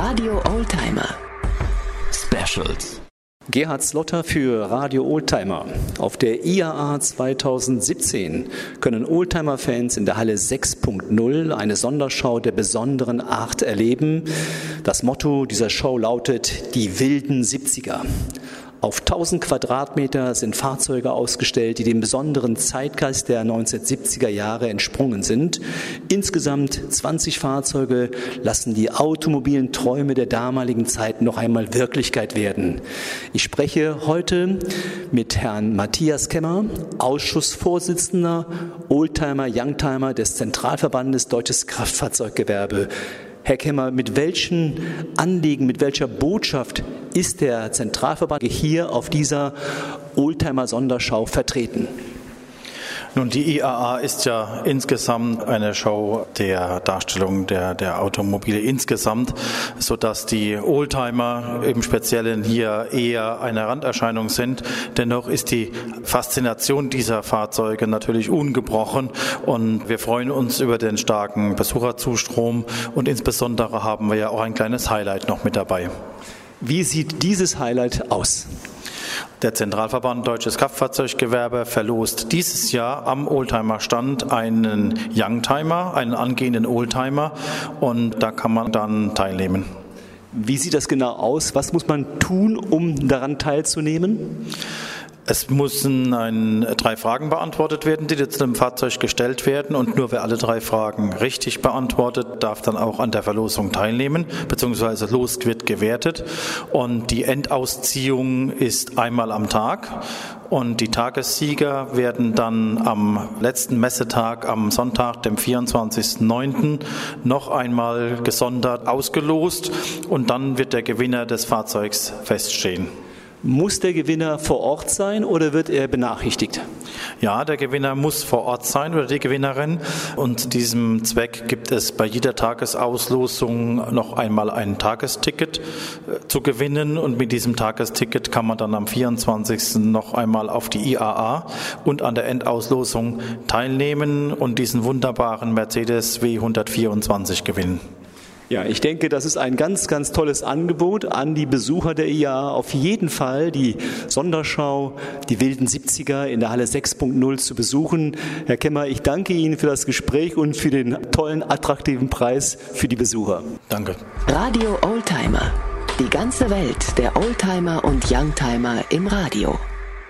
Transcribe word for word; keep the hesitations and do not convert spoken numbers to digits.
Radio Oldtimer Specials. Gerhard Slotter für Radio Oldtimer. Auf der I A A zwanzig siebzehn können Oldtimer-Fans in der Halle sechs Punkt null eine Sonderschau der besonderen Art erleben. Das Motto dieser Show lautet die wilden siebziger. Auf tausend Quadratmeter sind Fahrzeuge ausgestellt, die dem besonderen Zeitgeist der neunzehnhundertsiebziger Jahre entsprungen sind. Insgesamt zwanzig Fahrzeuge lassen die automobilen Träume der damaligen Zeit noch einmal Wirklichkeit werden. Ich spreche heute mit Herrn Matthias Kemmer, Ausschussvorsitzender Oldtimer, Youngtimer des Zentralverbandes Deutsches Kraftfahrzeuggewerbe. Herr Kemmer, mit welchen Anliegen, mit welcher Botschaft ist der Zentralverband hier auf dieser Oldtimer-Sonderschau vertreten? Nun, die I A A ist ja insgesamt eine Show der Darstellung der, der Automobile insgesamt, sodass die Oldtimer im Speziellen hier eher eine Randerscheinung sind. Dennoch ist die Faszination dieser Fahrzeuge natürlich ungebrochen und wir freuen uns über den starken Besucherzustrom und insbesondere haben wir ja auch ein kleines Highlight noch mit dabei. Wie sieht dieses Highlight aus? Der Zentralverband Deutsches Kraftfahrzeuggewerbe verlost dieses Jahr am Oldtimer-Stand einen Youngtimer, einen angehenden Oldtimer, und da kann man dann teilnehmen. Wie sieht das genau aus? Was muss man tun, um daran teilzunehmen? Es müssen ein, drei Fragen beantwortet werden, die zu dem Fahrzeug gestellt werden, und nur wer alle drei Fragen richtig beantwortet, darf dann auch an der Verlosung teilnehmen, beziehungsweise los wird gewertet. Und die Endausziehung ist einmal am Tag und die Tagessieger werden dann am letzten Messetag, am Sonntag, dem vierundzwanzigsten neunten noch einmal gesondert ausgelost und dann wird der Gewinner des Fahrzeugs feststehen. Muss der Gewinner vor Ort sein oder wird er benachrichtigt? Ja, der Gewinner muss vor Ort sein oder die Gewinnerin, und diesem Zweck gibt es bei jeder Tagesauslosung noch einmal ein Tagesticket zu gewinnen, und mit diesem Tagesticket kann man dann am vierundzwanzigsten noch einmal auf die I A A und an der Endauslosung teilnehmen und diesen wunderbaren Mercedes W hundertvierundzwanzig gewinnen. Ja, ich denke, das ist ein ganz, ganz tolles Angebot an die Besucher der I A A. Auf jeden Fall die Sonderschau, die wilden siebziger in der Halle sechs Punkt null zu besuchen. Herr Kemmer, ich danke Ihnen für das Gespräch und für den tollen, attraktiven Preis für die Besucher. Danke. Radio Oldtimer. Die ganze Welt der Oldtimer und Youngtimer im Radio.